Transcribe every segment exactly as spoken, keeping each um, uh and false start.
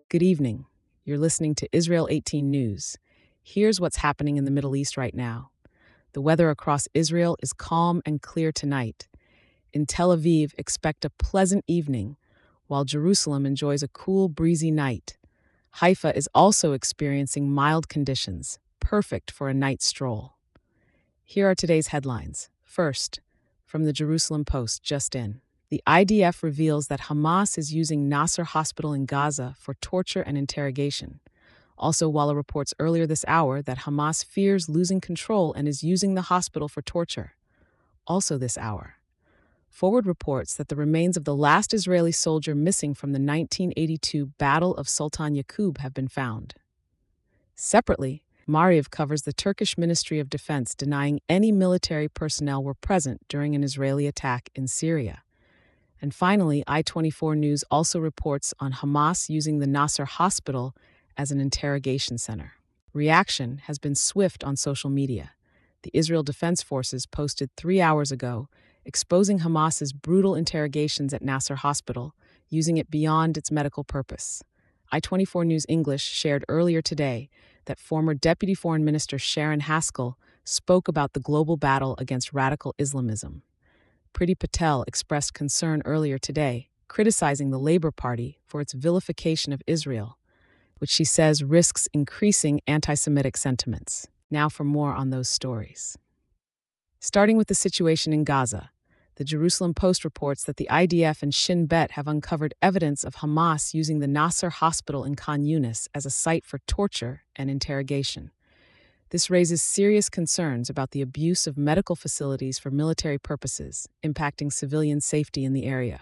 Good evening. You're listening to Israel eighteen News. Here's what's happening in the Middle East right now. The weather across Israel is calm and clear tonight. In Tel Aviv, expect a pleasant evening, while Jerusalem enjoys a cool, breezy night. Haifa is also experiencing mild conditions, perfect for a night stroll. Here are today's headlines. First, from the Jerusalem Post, just in. The I D F reveals that Hamas is using Nasser Hospital in Gaza for torture and interrogation. Also, Walla reports earlier this hour that Hamas fears losing control and is using the hospital for torture. Also this hour, Forward reports that the remains of the last Israeli soldier missing from the nineteen eighty-two Battle of Sultan Yaqub have been found. Separately, Mariv covers the Turkish Ministry of Defense denying any military personnel were present during an Israeli attack in Syria. And finally, I twenty-four News also reports on Hamas using the Nasser Hospital as an interrogation center. Reaction has been swift on social media. The Israel Defense Forces posted three hours ago, exposing Hamas's brutal interrogations at Nasser Hospital, using it beyond its medical purpose. I twenty-four News English shared earlier today that former Deputy Foreign Minister Sharon Haskell spoke about the global battle against radical Islamism. Priti Patel expressed concern earlier today, criticizing the Labour Party for its vilification of Israel, which she says risks increasing anti-Semitic sentiments. Now for more on those stories. Starting with the situation in Gaza, the Jerusalem Post reports that the I D F and Shin Bet have uncovered evidence of Hamas using the Nasser Hospital in Khan Yunis as a site for torture and interrogation. This raises serious concerns about the abuse of medical facilities for military purposes, impacting civilian safety in the area.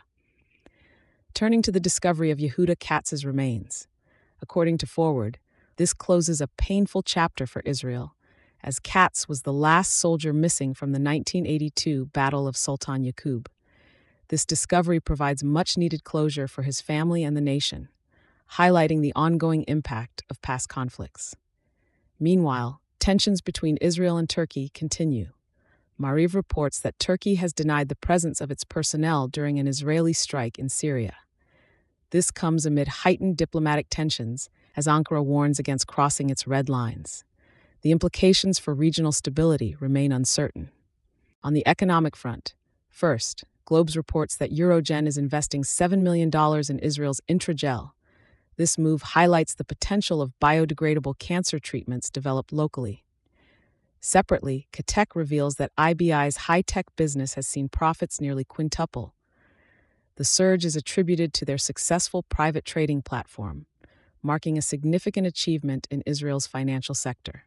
Turning to the discovery of Yehuda Katz's remains. According to Forward, this closes a painful chapter for Israel, as Katz was the last soldier missing from the nineteen eighty-two Battle of Sultan Yaqub. This discovery provides much-needed closure for his family and the nation, highlighting the ongoing impact of past conflicts. Meanwhile, tensions between Israel and Turkey continue. Mariv reports that Turkey has denied the presence of its personnel during an Israeli strike in Syria. This comes amid heightened diplomatic tensions as Ankara warns against crossing its red lines. The implications for regional stability remain uncertain. On the economic front, first, Globes reports that Eurogen is investing seven million dollars in Israel's Intragel. This move highlights the potential of biodegradable cancer treatments developed locally. Separately, Katek reveals that I B I's high-tech business has seen profits nearly quintuple. The surge is attributed to their successful private trading platform, marking a significant achievement in Israel's financial sector.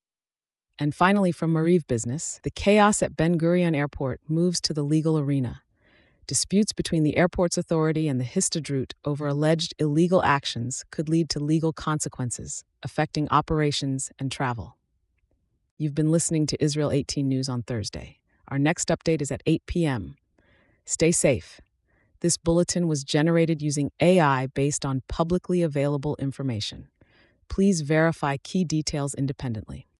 And finally, from Mariv Business, the chaos at Ben Gurion Airport moves to the legal arena. Disputes between the airport's authority and the Histadrut over alleged illegal actions could lead to legal consequences, affecting operations and travel. You've been listening to Israel eighteen News on Thursday. Our next update is at eight p.m. Stay safe. This bulletin was generated using A I based on publicly available information. Please verify key details independently.